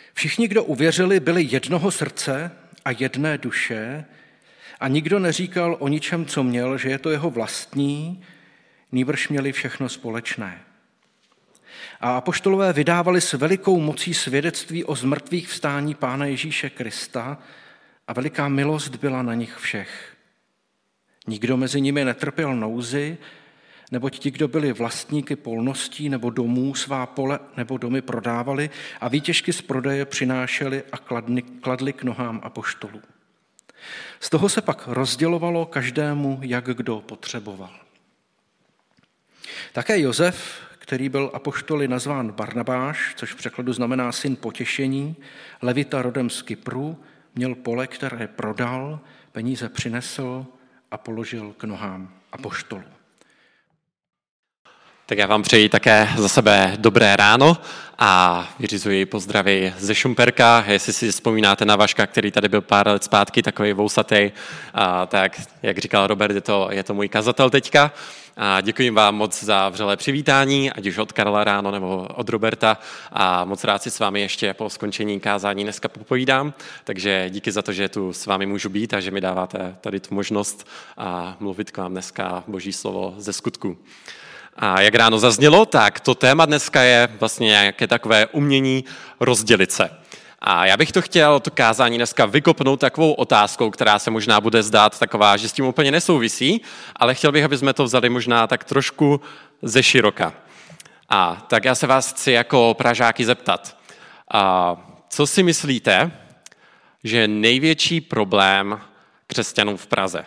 Všichni, kdo uvěřili, byli jednoho srdce a jedné duše a nikdo neříkal o ničem, co měl, že je to jeho vlastní, nýbrž měli všechno společné. A apoštolové vydávali s velikou mocí svědectví o zmrtvých vstání Pána Ježíše Krista a veliká milost byla na nich všech. Nikdo mezi nimi netrpěl nouzi, neboť ti, kdo byli vlastníky polností nebo domů, svá pole nebo domy prodávali a výtěžky z prodeje přinášeli a kladli k nohám apoštolů. Z toho se pak rozdělovalo každému, jak kdo potřeboval. Také Josef, který byl apoštoly nazván Barnabáš, což v překladu znamená syn potěšení, levita rodem z Kypru, měl pole, které prodal, peníze přinesl a položil k nohám apoštolů. Tak já vám přeji také za sebe dobré ráno a vyřizuji pozdravy ze Šumperka. Jestli si vzpomínáte na Vaška, který tady byl pár let zpátky, takový vousatý, tak jak říkal Robert, je to můj kazatel teďka. A děkuji vám moc za vřelé přivítání, ať už od Karla ráno nebo od Roberta. A moc rád si s vámi ještě po skončení kázání dneska popovídám. Takže díky za to, že tu s vámi můžu být a že mi dáváte tady tu možnost mluvit k vám dneska Boží slovo ze skutku. A jak ráno zaznělo, tak to téma dneska je vlastně nějaké takové umění rozdělit se. A já bych to chtěl, to kázání dneska vykopnout takovou otázkou, která se možná bude zdát taková, že s tím úplně nesouvisí, ale chtěl bych, aby jsme to vzali možná tak trošku ze široka. A tak já se vás chci jako Pražáky zeptat. Co si myslíte, že je největší problém křesťanů v Praze?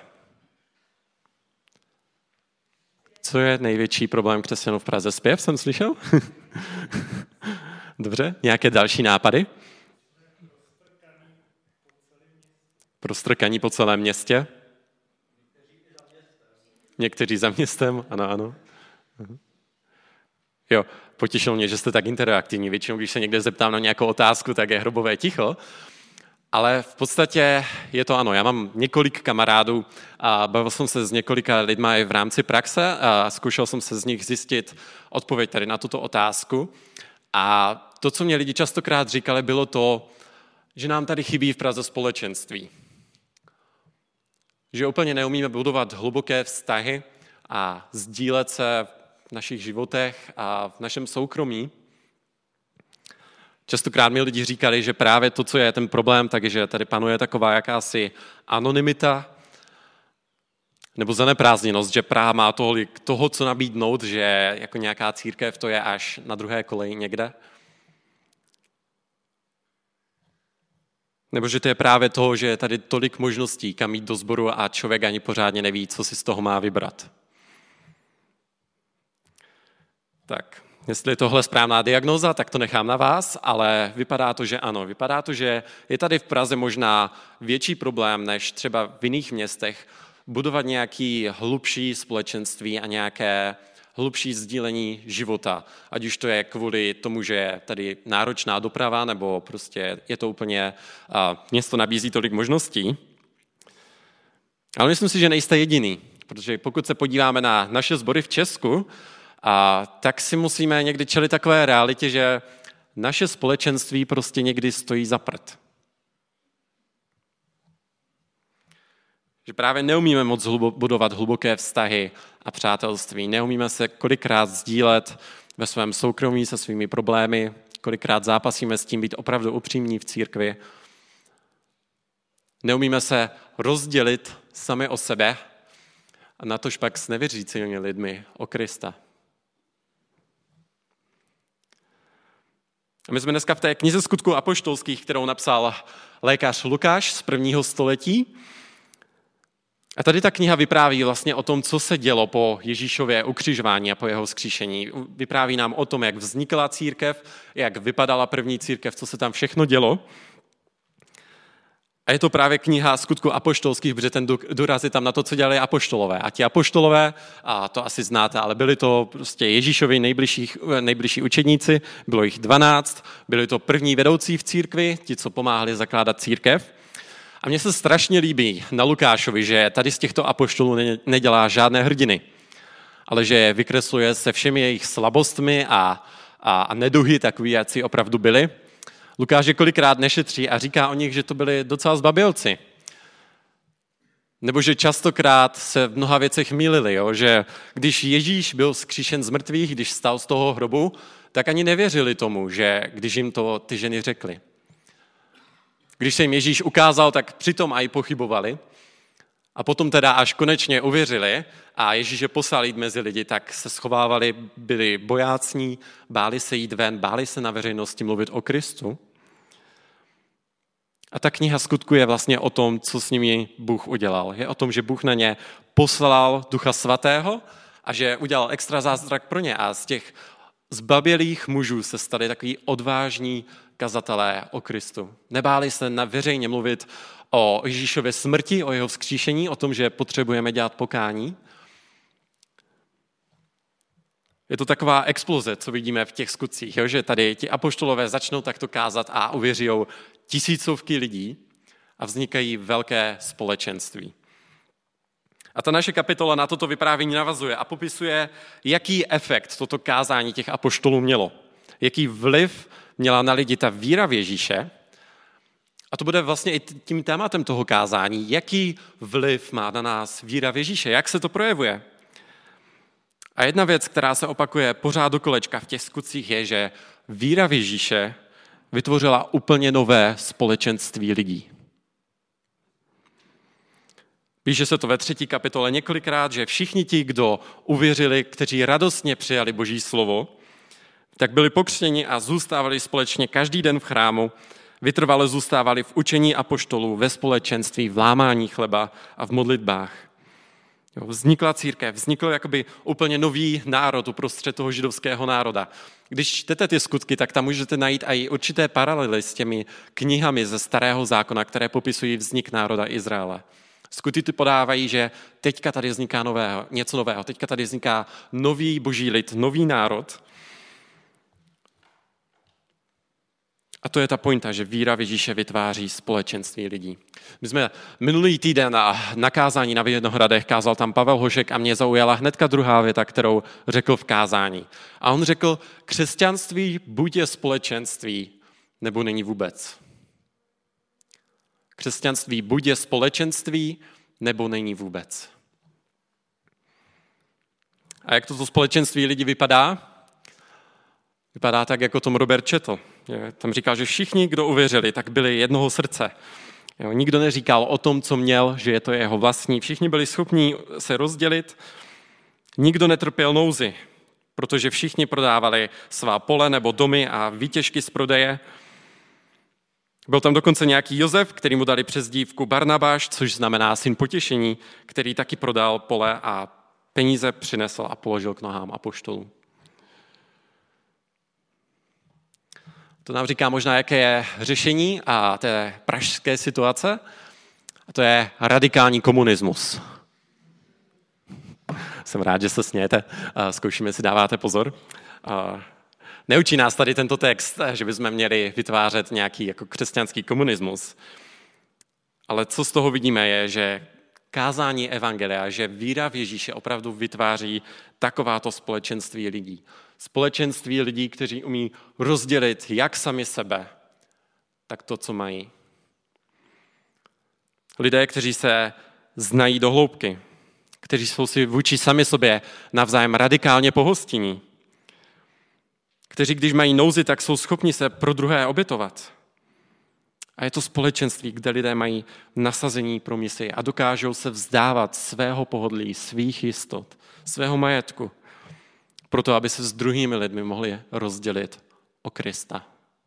Co je největší problém křesťanů v Praze? Zpěv jsem slyšel? Dobře, nějaké další nápady? Prostrkaní po celém městě? Někteří za městem, ano. Jo, potěšilo mě, že jste tak interaktivní. Většinou, když se někde zeptám na nějakou otázku, tak je hrobové ticho. Ale v podstatě je to ano. Já mám několik kamarádů a bavil jsem se s několika lidma i v rámci praxe a zkoušel jsem se z nich zjistit odpověď tady na tuto otázku. A to, co mě lidi častokrát říkali, bylo to, že nám tady chybí v Praze společenství. Že úplně neumíme budovat hluboké vztahy a sdílet se v našich životech a v našem soukromí. Častokrát mi lidi říkali, že právě to, co je ten problém, takže tady panuje taková jakási anonymita nebo zaneprázdněnost, že Praha má tolik toho, co nabídnout, že jako nějaká církev to je až na druhé koleji někde. Nebo že to je právě toho, že je tady tolik možností, kam jít do sboru a člověk ani pořádně neví, co si z toho má vybrat. Tak, jestli je tohle správná diagnóza, tak to nechám na vás, ale vypadá to, že ano. Vypadá to, že je tady v Praze možná větší problém, než třeba v jiných městech, budovat nějaký hlubší společenství a nějaké hlubší sdílení života. Ať už to je kvůli tomu, že je tady náročná doprava, nebo prostě je to úplně, město nabízí tolik možností. Ale myslím si, že nejste jediný, protože pokud se podíváme na naše sbory v Česku, tak si musíme někdy čelit takové realitě, že naše společenství prostě někdy stojí za prd. Že právě neumíme moc budovat hluboké vztahy a přátelství. Neumíme se kolikrát sdílet ve svém soukromí se svými problémy, kolikrát zápasíme s tím být opravdu upřímní v církvi. Neumíme se rozdělit sami o sebe a natož pak s nevěřícími lidmi o Krista. A my jsme dneska v té knize Skutků apoštolských, kterou napsal lékař Lukáš z 1. století. A tady ta kniha vypráví vlastně o tom, co se dělo po Ježíšově ukřižování a po jeho vzkříšení. Vypráví nám o tom, jak vznikla církev, jak vypadala první církev, co se tam všechno dělo. A je to právě kniha Skutků apoštolských, protože ten důraz je tam na to, co dělali apoštolové. A ti apoštolové, a to asi znáte, ale byli to prostě Ježíšovi nejbližší učedníci, bylo jich 12, byli to první vedoucí v církvi, ti, co pomáhali zakládat církev. A mně se strašně líbí na Lukášovi, že tady z těchto apoštolů nedělá žádné hrdiny, ale že je vykresluje se všemi jejich slabostmi a neduhy, takový, jak si opravdu byli. Lukáš je kolikrát nešetří a říká o nich, že to byli docela zbabělci. Nebo že častokrát se v mnoha věcech mýlili, jo? Že když Ježíš byl vzkříšen z mrtvých, když vstal z toho hrobu, tak ani nevěřili tomu, že když jim to ty ženy řekly. Když se jim Ježíš ukázal, tak přitom aj pochybovali. A potom teda až konečně uvěřili a Ježíše poslal jít mezi lidi, tak se schovávali, byli bojácní, báli se jít ven, báli se na veřejnosti mluvit o Kristu. A ta kniha Skutků je vlastně o tom, co s nimi Bůh udělal. Je o tom, že Bůh na ně poslal Ducha Svatého a že udělal extra zázrak pro ně. A z těch zbabělých mužů se stali takový odvážní kazatelé o Kristu. Nebáli se na veřejně mluvit o Ježíšově smrti, o jeho vzkříšení, o tom, že potřebujeme dělat pokání. Je to taková exploze, co vidíme v těch skutcích, jo? Že tady ti apoštolové začnou takto kázat a uvěří tisícovky lidí a vznikají velké společenství. A ta naše kapitola na toto vyprávění navazuje a popisuje, jaký efekt toto kázání těch apoštolů mělo. Jaký vliv měla na lidi ta víra v Ježíše. A to bude vlastně i tím tématem toho kázání. Jaký vliv má na nás víra v Ježíše? Jak se to projevuje? A jedna věc, která se opakuje pořád do kolečka v těch skutcích, je, že víra v Ježíše vytvořila úplně nové společenství lidí. Píše se to ve 3. kapitole několikrát, že všichni ti, kdo uvěřili, kteří radostně přijali Boží slovo, tak byli pokřtěni a zůstávali společně každý den v chrámu, vytrvale zůstávali v učení apoštolů, ve společenství, v lámání chleba a v modlitbách. Vznikla církev, vznikl jakoby úplně nový národ uprostřed toho židovského národa. Když čtete ty skutky, tak tam můžete najít i určité paralely s těmi knihami ze Starého zákona, které popisují vznik národa Izraele. Skutky podávají, že teďka tady vzniká něco nového, teďka tady vzniká nový boží lid, nový národ. A to je ta pointa, že víra v Ježíše vytváří společenství lidí. My jsme minulý týden na kázání na Vinohradech kázal tam Pavel Hošek a mě zaujala hnedka druhá věta, kterou řekl v kázání. A on řekl, křesťanství buď je společenství, nebo není vůbec. Křesťanství buď je společenství, nebo není vůbec. A jak toto společenství lidí vypadá? Vypadá tak, jako tom Robert četl. Tam říká, že všichni, kdo uvěřili, tak byli jednoho srdce. Nikdo neříkal o tom, co měl, že je to jeho vlastní. Všichni byli schopni se rozdělit. Nikdo netrpěl nouzi, protože všichni prodávali svá pole nebo domy a výtěžky z prodeje. Byl tam dokonce nějaký Josef, který mu dali přezdívku Barnabáš, což znamená syn potěšení, který taky prodal pole a peníze přinesl a položil k nohám apoštolů. To nám říká možná, jaké je řešení a té pražské situace. A to je radikální komunismus. Jsem rád, že se smějete. Zkoušíme, jestli dáváte pozor. Neučí nás tady tento text, že bychom měli vytvářet nějaký jako křesťanský komunismus. Ale co z toho vidíme je, že kázání evangelia, že víra v Ježíše opravdu vytváří takováto společenství lidí. Společenství lidí, kteří umí rozdělit jak sami sebe, tak to, co mají. Lidé, kteří se znají do hloubky, kteří jsou si vůči sami sobě navzájem radikálně pohostinní, kteří, když mají nouzi, tak jsou schopni se pro druhé obětovat. A je to společenství, kde lidé mají nasazení pro misi a dokážou se vzdávat svého pohodlí, svých jistot, svého majetku, proto aby se s druhými lidmi mohli rozdělit o Krista.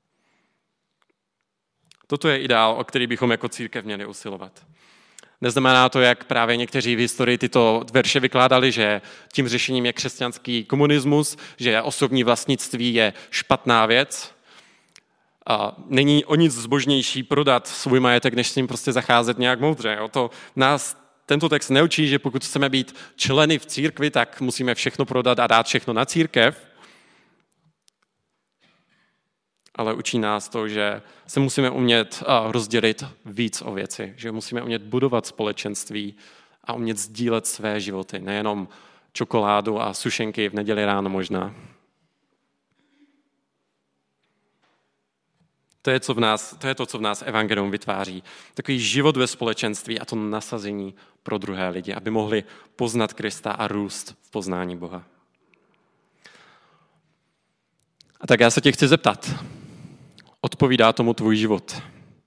Toto je ideál, o který bychom jako církev měli usilovat. Neznamená to, jak právě někteří v historii tyto verše vykládali, že tím řešením je křesťanský komunismus, že osobní vlastnictví je špatná věc. A není o nic zbožnější prodat svůj majetek, než s ním prostě zacházet nějak moudře. To nás tento text neučí, že pokud chceme být členy v církvi, tak musíme všechno prodat a dát všechno na církev. Ale učí nás to, že se musíme umět rozdělit víc o věci, že musíme umět budovat společenství a umět sdílet své životy, nejenom čokoládu a sušenky v neděli ráno možná. To je to, co v nás evangelium vytváří. Takový život ve společenství a to nasazení pro druhé lidi, aby mohli poznat Krista a růst v poznání Boha. A tak já se tě chci zeptat, odpovídá tomu tvůj život?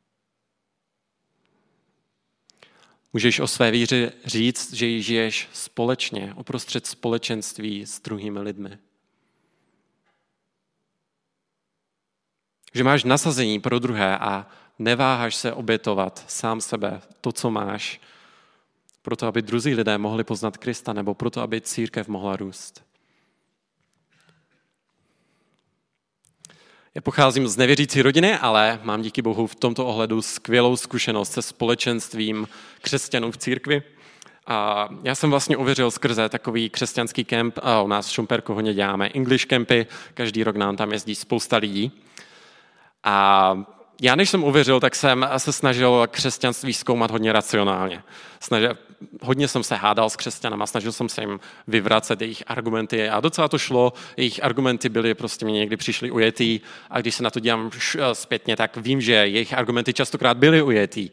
Můžeš o své víře říct, že ji žiješ společně, uprostřed společenství s druhými lidmi. Že máš nasazení pro druhé a neváháš se obětovat sám sebe, to, co máš, proto, aby druzí lidé mohli poznat Krista, nebo proto, aby církev mohla růst. Já pocházím z nevěřící rodiny, ale mám díky Bohu v tomto ohledu skvělou zkušenost se společenstvím křesťanů v církvi. A já jsem vlastně uvěřil skrze takový křesťanský kemp, a u nás v Šumperku hodně děláme English campy, každý rok nám tam jezdí spousta lidí. A já než jsem uvěřil, tak jsem se snažil křesťanství zkoumat hodně racionálně. Hodně jsem se hádal s křesťanama, snažil jsem se jim vyvracet jejich argumenty a docela to šlo. Jejich argumenty byly, prostě mě někdy přišly ujetý a když se na to dívám zpětně, tak vím, že jejich argumenty častokrát byly ujetý.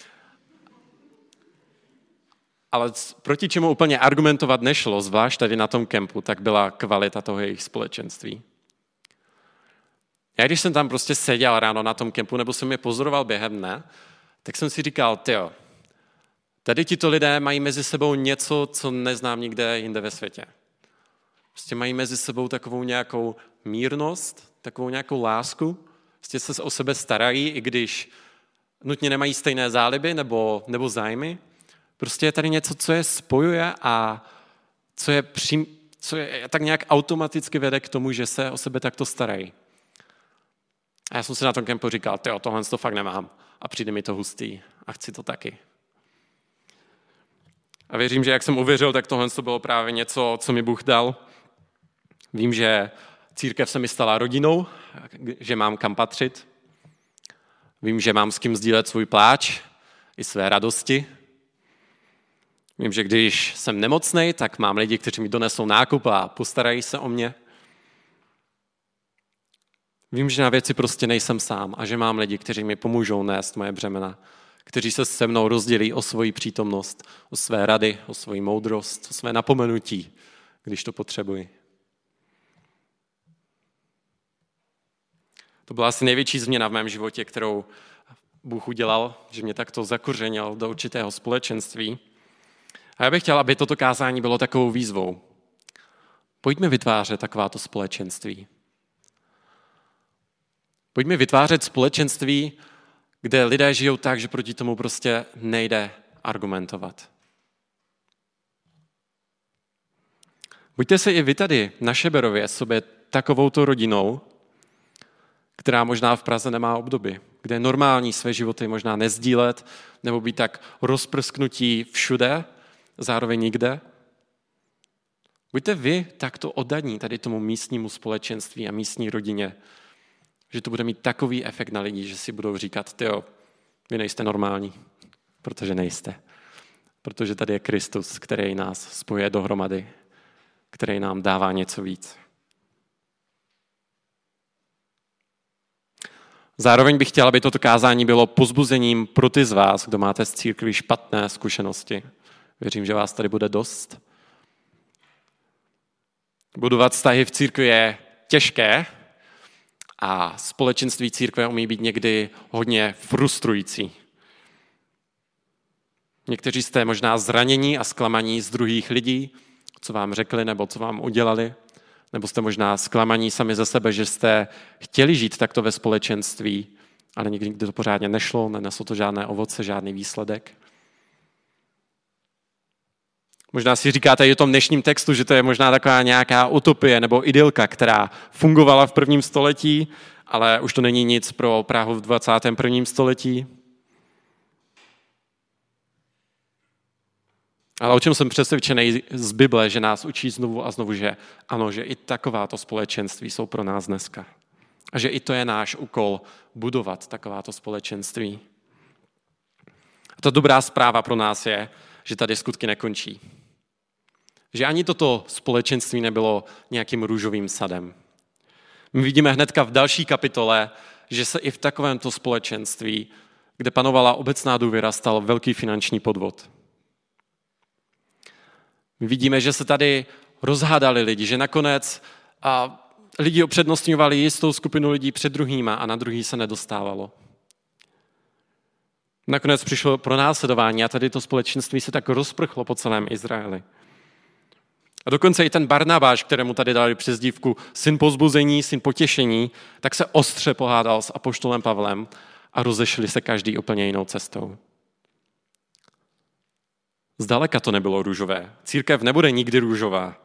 Ale proti čemu úplně argumentovat nešlo, zvlášť tady na tom kempu, tak byla kvalita toho jejich společenství. Já když jsem tam prostě seděl ráno na tom kempu, nebo jsem je pozoroval během dne, tak jsem si říkal, tyjo, tady tito lidé mají mezi sebou něco, co neznám nikde jinde ve světě. Prostě mají mezi sebou takovou nějakou mírnost, takovou nějakou lásku, prostě se o sebe starají, i když nutně nemají stejné záliby nebo zájmy. Prostě je tady něco, co je spojuje a co je tak nějak automaticky vede k tomu, že se o sebe takto starají. A já jsem si na tom kempu říkal, tyjo, tohle to fakt nemám a přijde mi to hustý a chci to taky. A věřím, že jak jsem uvěřil, tak tohle to bylo právě něco, co mi Bůh dal. Vím, že církev se mi stala rodinou, že mám kam patřit. Vím, že mám s kým sdílet svůj pláč i své radosti. Vím, že když jsem nemocnej, tak mám lidi, kteří mi donesou nákup a postarají se o mě. Vím, že na věci prostě nejsem sám a že mám lidi, kteří mi pomůžou nést moje břemena, kteří se se mnou rozdělí o svoji přítomnost, o své rady, o svoji moudrost, o své napomenutí, když to potřebuji. To byla asi největší změna v mém životě, kterou Bůh udělal, že mě takto zakořenil do určitého společenství. A já bych chtěl, aby toto kázání bylo takovou výzvou. Pojďme vytvářet takováto společenství. Pojďme vytvářet společenství, kde lidé žijou tak, že proti tomu prostě nejde argumentovat. Buďte se i vy tady na Šeberově sobě takovouto rodinou, která možná v Praze nemá obdoby, kde je normální své životy možná nezdílet nebo být tak rozprsknutí všude, zároveň nikde. Buďte vy takto oddaní tady tomu místnímu společenství a místní rodině, že to bude mít takový efekt na lidi, že si budou říkat, tyjo, vy nejste normální, protože nejste. Protože tady je Kristus, který nás spojuje dohromady, který nám dává něco víc. Zároveň bych chtěl, aby toto kázání bylo povzbuzením pro ty z vás, kdo máte z církví špatné zkušenosti. Věřím, že vás tady bude dost. Budovat vztahy v církvi je těžké a společenství církve umí být někdy hodně frustrující. Někteří jste možná zranění a zklamaní z druhých lidí, co vám řekli nebo co vám udělali, nebo jste možná zklamaní sami ze sebe, že jste chtěli žít takto ve společenství, ale nikdy to pořádně nešlo, neneslo to žádné ovoce, žádný výsledek. Možná si říkáte i o tom dnešním textu, že to je možná taková nějaká utopie nebo idylka, která fungovala v 1. století, ale už to není nic pro Prahu v 21. století. Ale o čem jsem přesvědčený z Bible, že nás učí znovu a znovu, že ano, že i takováto společenství jsou pro nás dneska. A že i to je náš úkol budovat takováto společenství. A ta dobrá zpráva pro nás je, že tady skutky nekončí. Že ani toto společenství nebylo nějakým růžovým sadem. My vidíme hnedka v další kapitole že se i v takovémto společenství, kde panovala obecná důvěra, stal velký finanční podvod. My vidíme, že se tady rozhádali lidi, že nakonec lidi upřednostňovali jistou skupinu lidí před druhýma a na druhý se nedostávalo. Nakonec přišlo pronásledování a tady to společenství se tak rozprchlo po celém Izraeli. A dokonce i ten Barnabáš, kterému tady dali přezdívku syn povzbuzení, syn potěšení, tak se ostře pohádal s apoštolem Pavlem a rozešli se každý úplně jinou cestou. Zdaleka to nebylo růžové. Církev nebude nikdy růžová.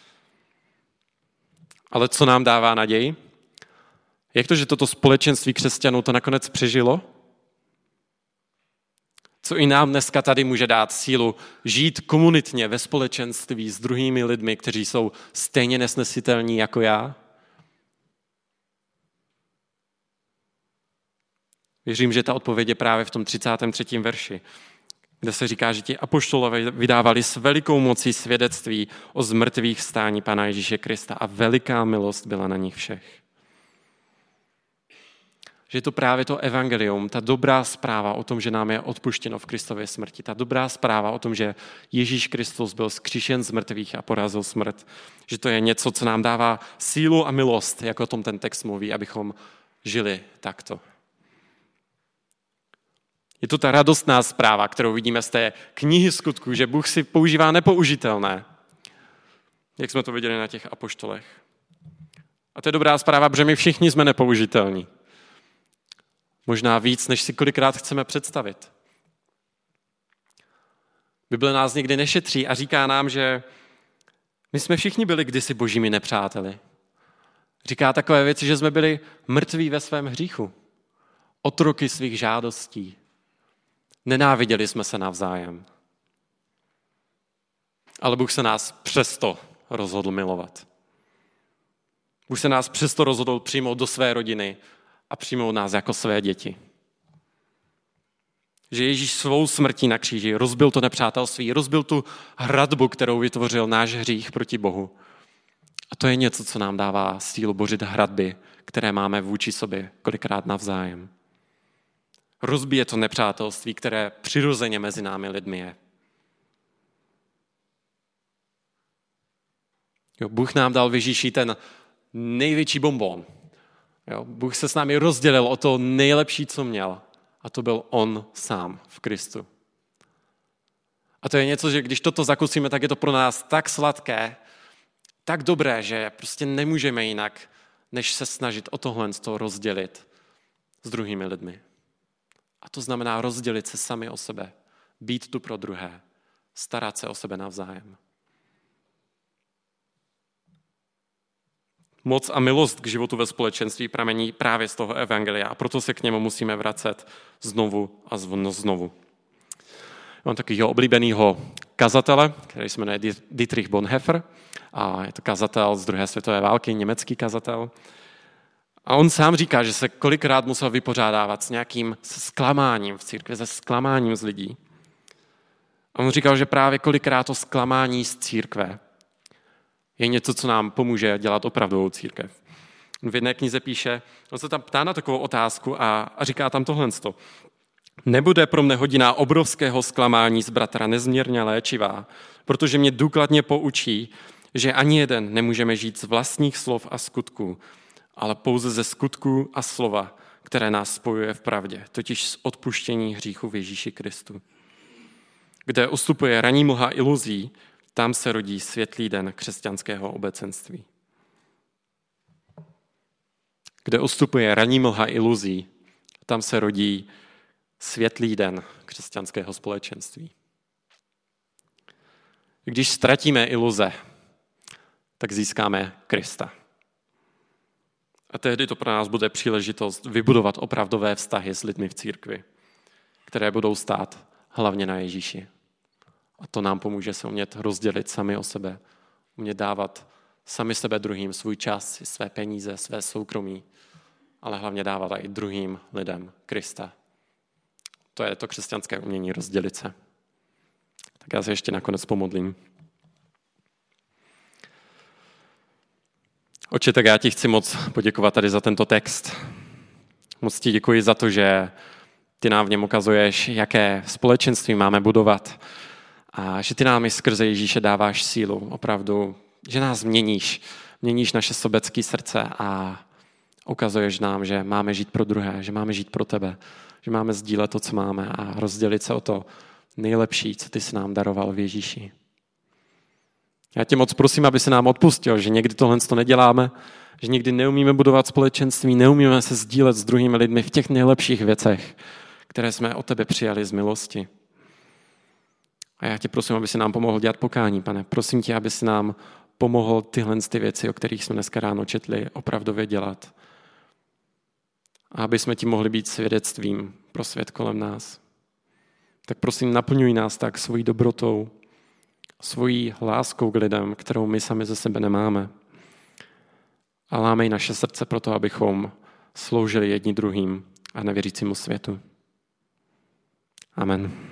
Ale co nám dává naději? Jak to, že toto společenství křesťanů to nakonec přežilo? Co i nám dneska tady může dát sílu žít komunitně ve společenství s druhými lidmi, kteří jsou stejně nesnesitelní jako já? Věřím, že ta odpověď je právě v tom 33. verši, kde se říká, že ti apoštolové vydávali s velikou mocí svědectví o zmrtvých vstání Pána Ježíše Krista a veliká milost byla na nich všech. Že je to právě to evangelium, ta dobrá zpráva o tom, že nám je odpuštěno v Kristově smrti, ta dobrá zpráva o tom, že Ježíš Kristus byl zkříšen z mrtvých a porazil smrt, že to je něco, co nám dává sílu a milost, jako o tom ten text mluví, abychom žili takto. Je to ta radostná zpráva, kterou vidíme z té knihy Skutků, že Bůh si používá nepoužitelné, jak jsme to viděli na těch apoštolech. A to je dobrá zpráva, protože my všichni jsme nepoužitelní. Možná víc, než si kolikrát chceme představit. Bible nás někdy nešetří a říká nám, že my jsme všichni byli kdysi božími nepřáteli. Říká takové věci, že jsme byli mrtví ve svém hříchu, otroky svých žádostí. Nenáviděli jsme se navzájem. Ale Bůh se nás přesto rozhodl milovat. Bůh se nás přesto rozhodl přijmout do své rodiny a přijmout nás jako své děti. Že Ježíš svou smrtí na kříži rozbil to nepřátelství, rozbil tu hradbu, kterou vytvořil náš hřích proti Bohu. A to je něco, co nám dává sílu bořit hradby, které máme vůči sobě kolikrát navzájem. Rozbije to nepřátelství, které přirozeně mezi námi lidmi je. Jo, Bůh nám dal v Ježíši ten největší bonbon. Jo, Bůh se s námi rozdělil o to nejlepší, co měl. A to byl on sám v Kristu. A to je něco, že když toto zakusíme, tak je to pro nás tak sladké, tak dobré, že prostě nemůžeme jinak, než se snažit o tohle z toho rozdělit s druhými lidmi. A to znamená rozdělit se sami o sebe, být tu pro druhé, starat se o sebe navzájem. Moc a milost k životu ve společenství pramení právě z toho evangelia a proto se k němu musíme vracet znovu a znovu. Mám takového oblíbeného kazatele, který se jmenuje Dietrich Bonhoeffer, a je to kazatel z druhé světové války, německý kazatel. A on sám říká, že se kolikrát musel vypořádávat s nějakým zklamáním v církvi, se zklamáním z lidí. A on říkal, že právě kolikrát to zklamání z církve je něco, co nám pomůže dělat opravdovou církev. V jedné knize píše, on se tam ptá na takovou otázku a říká tam tohle. Nebude pro mne hodina obrovského zklamání z bratra nezměrně léčivá, protože mě důkladně poučí, že ani jeden nemůžeme žít z vlastních slov a skutků, ale pouze ze skutků a slova, které nás spojuje v pravdě, totiž s odpuštění hříchu v Ježíši Kristu. Kde ustupuje ranní mlha iluzí, tam se rodí světlý den křesťanského obecenství. Kde ustupuje ranní mlha iluzí, tam se rodí světlý den křesťanského společenství. Když ztratíme iluze, tak získáme Krista. A tehdy to pro nás bude příležitost vybudovat opravdové vztahy s lidmi v církvi, které budou stát hlavně na Ježíši. A to nám pomůže se umět rozdělit sami o sebe, umět dávat sami sebe druhým svůj čas, své peníze, své soukromí, ale hlavně dávat i druhým lidem Krista. To je to křesťanské umění rozdělit se. Tak já se ještě nakonec pomodlím. Otče, tak já ti chci moc poděkovat tady za tento text. Moc ti děkuji za to, že ty nám v něm ukazuješ, jaké společenství máme budovat a že ty nám i skrze Ježíše dáváš sílu, opravdu, že nás měníš naše sobecké srdce a ukazuješ nám, že máme žít pro druhé, že máme žít pro tebe, že máme sdílet to, co máme a rozdělit se o to nejlepší, co ty jsi nám daroval v Ježíši. Já tě moc prosím, aby se nám odpustil, že někdy tohle neděláme, že někdy neumíme budovat společenství, neumíme se sdílet s druhými lidmi v těch nejlepších věcech, které jsme od tebe přijali z milosti. A já tě prosím, aby si nám pomohl dělat pokání, Pane. Prosím tě, aby si nám pomohl tyhle věci, o kterých jsme dneska ráno četli, opravdově dělat. A aby jsme ti mohli být svědectvím pro svět kolem nás. Tak prosím, naplňuj nás tak svojí dobrotou, svojí láskou k lidem, kterou my sami ze sebe nemáme. A lámej naše srdce pro to, abychom sloužili jedni druhým a nevěřícímu světu. Amen.